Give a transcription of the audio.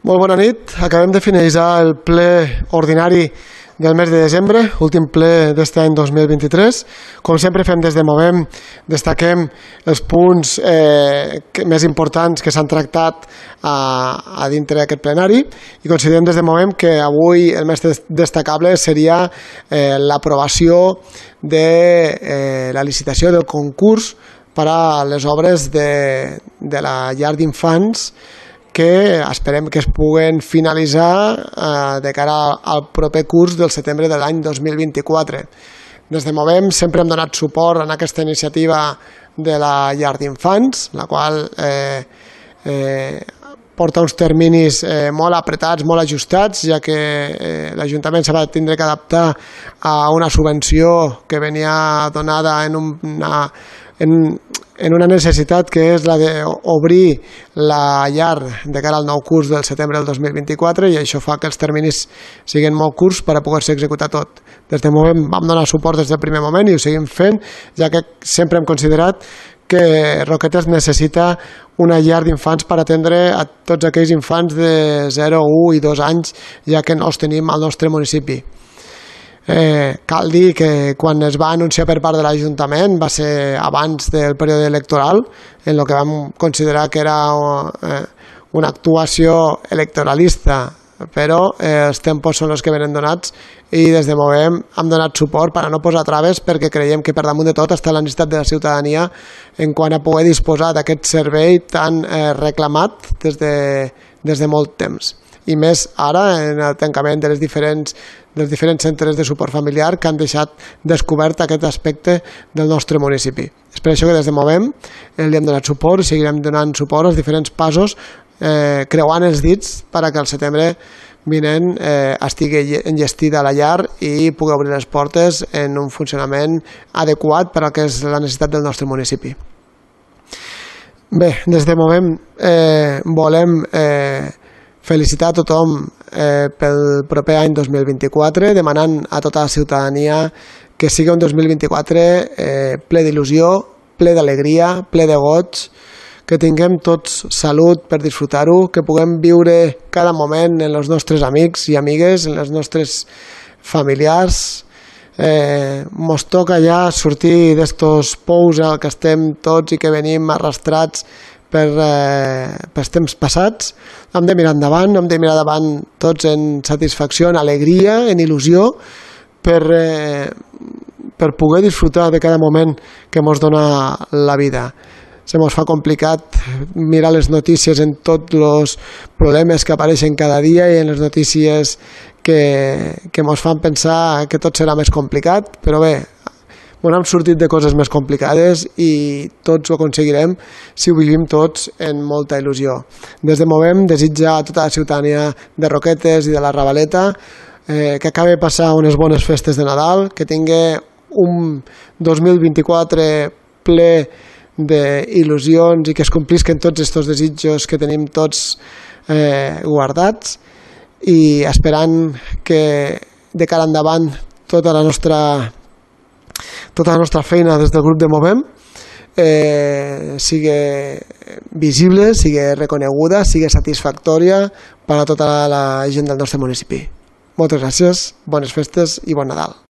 Molt bona nit. Acabem de finalitzar el ple ordinari del mes de desembre, últim ple d'aquest any 2023. Com sempre fem des de Movem, destaquem els punts més importants que s'han tractat a dintre d'aquest plenari i considerem des de Movem que avui el més destacable seria l'aprovació de la licitació del concurs per a les obres de la llar d'infants que esperem que es puguen finalitzar de cara al proper curs del setembre de l'any 2024. Des de Movem sempre hem donat suport en aquesta iniciativa de la llar d'infants, la qual porta uns terminis molt apretats, molt ajustats, ja que l'Ajuntament s'ha de tindre que adaptar a una subvenció que venia donada en una necessitat que és la d'obrir la llar de cara al nou curs del setembre del 2024 i això fa que els terminis siguin molt curts per a poder-se executar tot. Des de Movem vam donar suport des del primer moment i ho seguim fent, ja que sempre hem considerat que Roquetes necessita una llar d'infants per atendre a tots aquells infants de 0, 1 i 2 anys, ja que no els tenim al nostre municipi. Cal dir que quan es va anunciar per part de l'Ajuntament va ser abans del període electoral, en el que vam considerar que era una actuació electoralista, però els tempos són els que venen donats i des de Movem hem donat suport per a no posar traves perquè creiem que per damunt de tot està la necessitat de la ciutadania en quant a poder disposar d'aquest servei tan reclamat des de molt temps. I més ara en el tancament dels diferents centres de suport familiar que han deixat descobert aquest aspecte del nostre municipi. És per això que des de Movem li hem donat suport i seguirem donant suport als diferents passos creuant els dits perquè al setembre vinent estigui enllestida la llar i pugui obrir les portes en un funcionament adequat per al que és la necessitat del nostre municipi. Bé, des de Movem volem felicitar a tothom pel proper any 2024, demanant a tota la ciutadania que sigui un 2024 ple d'il·lusió, ple d'alegria, ple de goig, que tinguem tots salut per disfrutar-ho, que puguem viure cada moment en els nostres amics i amigues, en els nostres familiars. Mos toca ja sortir d'estos pous al que estem tots i que venim arrastrats pels temps passats. Hem de mirar endavant, hem de mirar davant tots en satisfacció, en alegria, en il·lusió, per poder disfrutar de cada moment que ens dona la vida. Se mos fa complicat mirar les notícies en tots els problemes que apareixen cada dia i en les notícies que mos fan pensar que tot serà més complicat, però bé, hem sortit de coses més complicades i tots ho aconseguirem si ho vivim tots en molta il·lusió. Des de Movem desitja a tota la ciutadania de Roquetes i de la Ravaleta que acabi de passar unes bones festes de Nadal, que tingui un 2024 ple d'il·lusions i que es complisquen tots aquests desitjos que tenim tots guardats i esperant que de cara endavant tota la nostra feina des del grup de Movem sigui visible, sigui reconeguda, sigui satisfactòria per a tota la gent del nostre municipi. Moltes gràcies, bones festes i bon Nadal.